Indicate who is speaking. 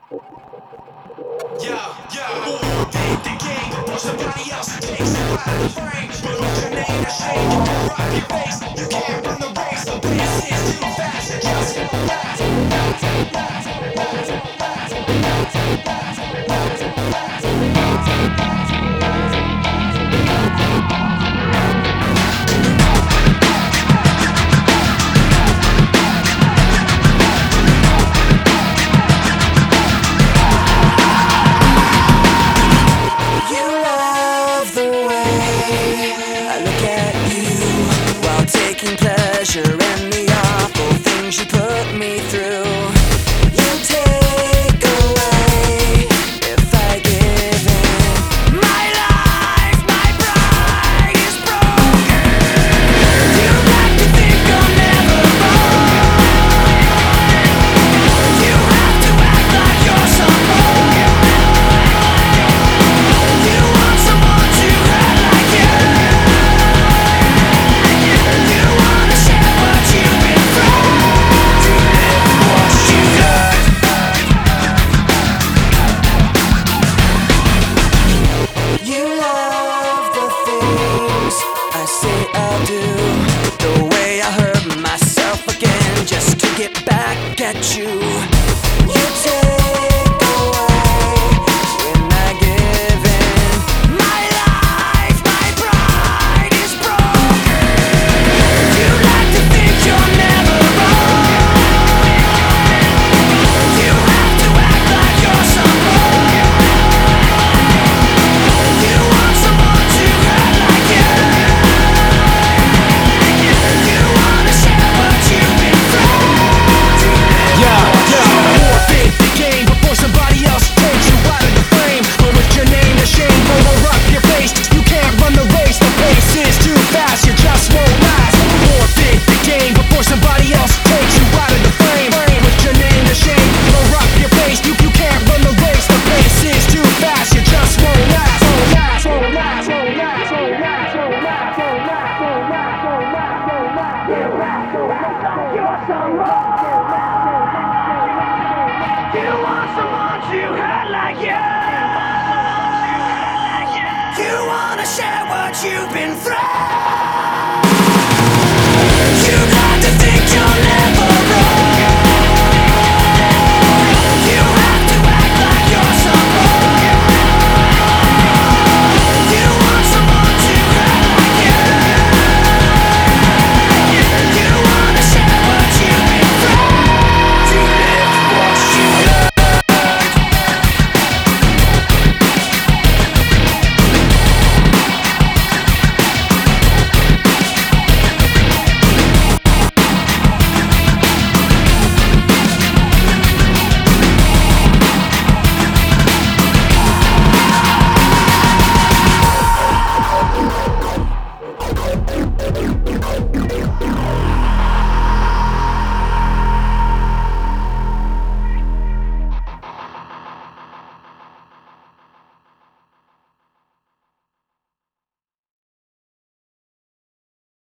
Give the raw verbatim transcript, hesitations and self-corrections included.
Speaker 1: Yeah, yeah. Or take the game before somebody else takes you out of the frame. But with your name to shame, you can rock your face. You can't run the race. The pace is too fast. It just won't last.
Speaker 2: You love the way I look at you while taking pleasure in the awful things you put me through. You take away if I give in. My life, my pride is broken. You like to think I'll never fall. You have to act like you're someone. You want someone to hurt like you. You wanna share what you've been through. To live what you learn. You love the things I say I'll do. The way I hurt myself again just to get back at you. You take away when I give in. My life, my pride is broken. You like to think you're never wrong. You have to act like you're someone. You want someone to hurt like you. You wanna share what you've been through.
Speaker 1: Yeah, yeah. Forfeit the game before somebody else takes you out of the frame. But with your name to shame, roll up your face. You can't run the race. The pace is too fast. You just won't last. Forfeit the game before somebody else takes you out of the frame. With your name to shame, roll up your face. You you can't run the race. The pace is too fast. You just won't last. Won't last. Won't last. Won't last. Won't last. Won't last. Won't last. Won't last. Won't last. Won't last. You have to act like you're someone. You want someone to hurt like you. You wanna share what you've been through.